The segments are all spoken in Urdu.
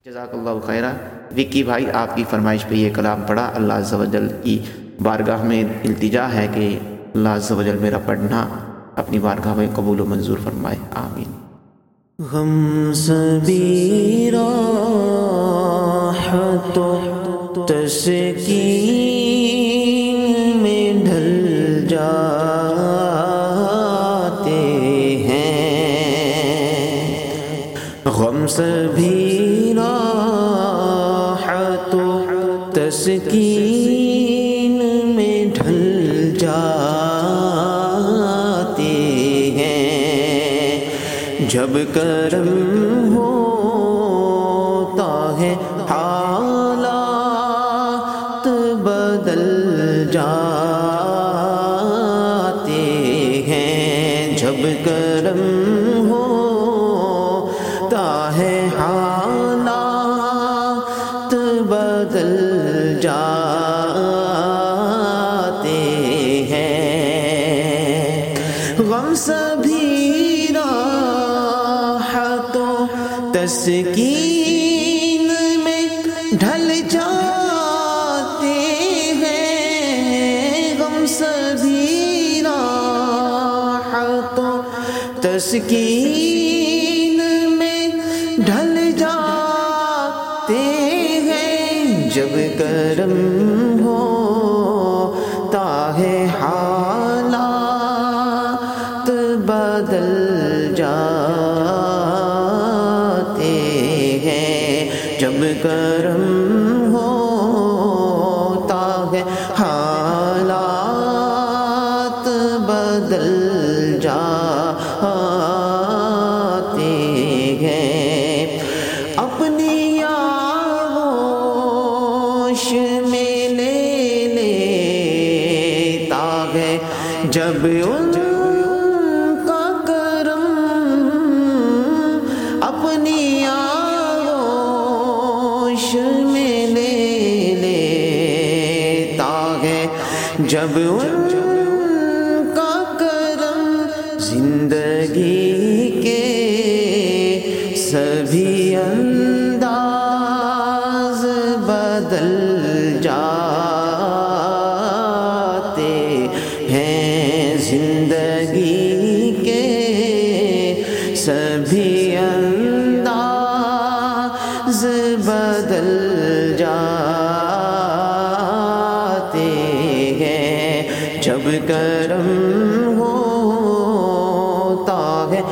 جزاک اللہ خیرہ۔ وکی بھائی آپ کی فرمائش پہ یہ کلام پڑھا۔ اللہ عز و جل کی بارگاہ میں التجا ہے کہ اللہ عز و جل میرا پڑھنا اپنی بارگاہ میں قبول و منظور فرمائے، آمین۔ غم سبھی راحت و تسکین میں ڈھل جاتے ہیں، غم سبھی راحت و تسکین میں ڈھل جاتے ہیں، جب کرم ہوتا ہے حالات بدل جاتے ہیں، جب کرم ہوتا ہے حالات بدل جاتے ہیں، غم سبھی تسکین میں ڈھل جاتے ہیں، غم سبھی راحت و تسکین میں ڈھل جاتے ہیں، جب کرم ہوتا ہے حالات بدل جب کرم ہوتا ہے حالات بدل جاتے ہیں، اپنی آغوش میں لے لیتا ہے جب ان کا کرم، اپنی میں لے لیتا ہے جب ان کا کرم، زندگی کے سبھی انداز بدل جاتے ہیں، زندگی کے سبھی انداز بدل جاتے ہیں، جب کرم ہوتا ہے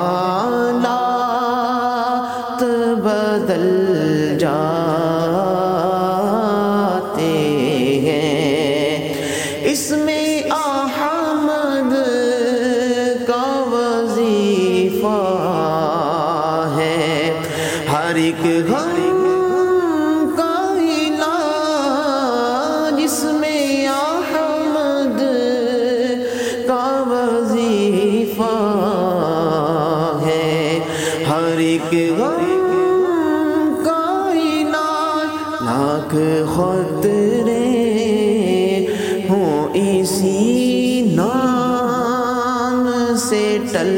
حالات بدل جاتے ہیں، اس میں احمد کا وظیفہ ہے، ہر ایک غم کا علاج اس میں احمد کا وظیفہ ہے، ہر ایک غم کا علاج، لاکھ خطرے ہوں اسی نام سے ٹل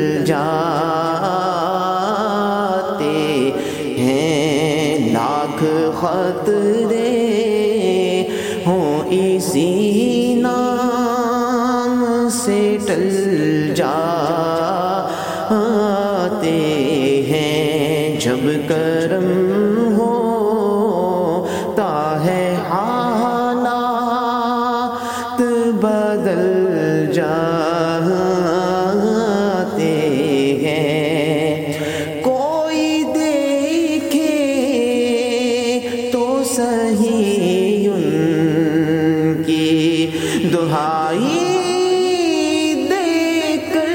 جاتے ہیں، لاکھ خطرے ہوں اسی نام سے ٹل جاتے ہیں، جب کرم ہوتا ہے حالات بدل جاتے ہیں، کوئی دیکھے تو صحیح ان کی دہائی دے کر،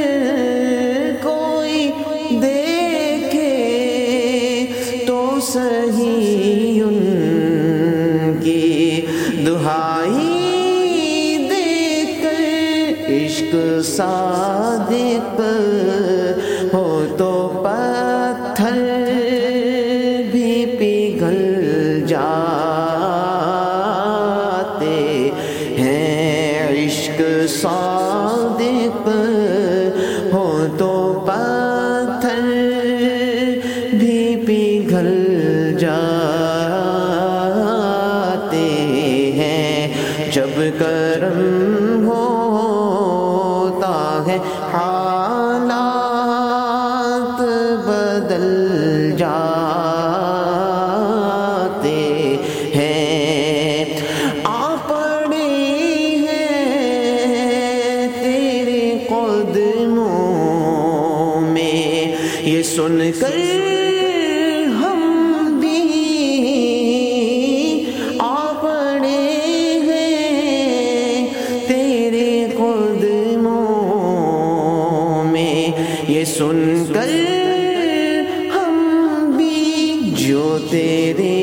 کوئی دیکھے تو صحیح ان کی دہائی دے کر، عشق صادق ہو تو پتھر بھی پگھل جاتے ہیں، عشق صادق ہو تو پتھر بھی پگھل जाते हैं। जब करम ہوتا ہے حالات بدل جاتے ہیں۔ آ پڑے ہیں تیرے قدموں میں، یہ سن کر ہم بھی آ پڑے ہیں تیرے قدموں میں، یہ سن کر ہم بھی جو تیرے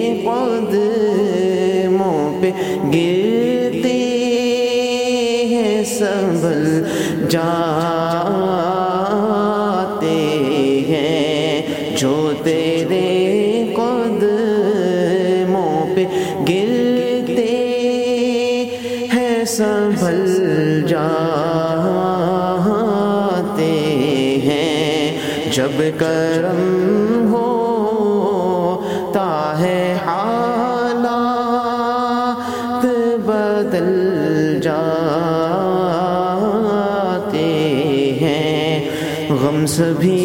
قدموں پہ گرتے ہیں سنبھل جاتے ہیں، جو تیرے قدموں پہ گرتے ہیں سنبھل جاتے ہیں۔ جب کرم ہوتا ہے حالات بدل جاتے ہیں، غم سبھی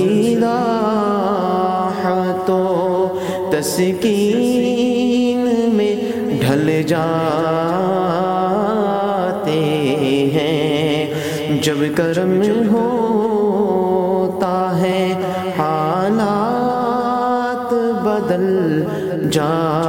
راحتوں تسکین میں ڈھل جاتے ہیں۔ جب کرم ہوتا ہے حالات بدل جاتے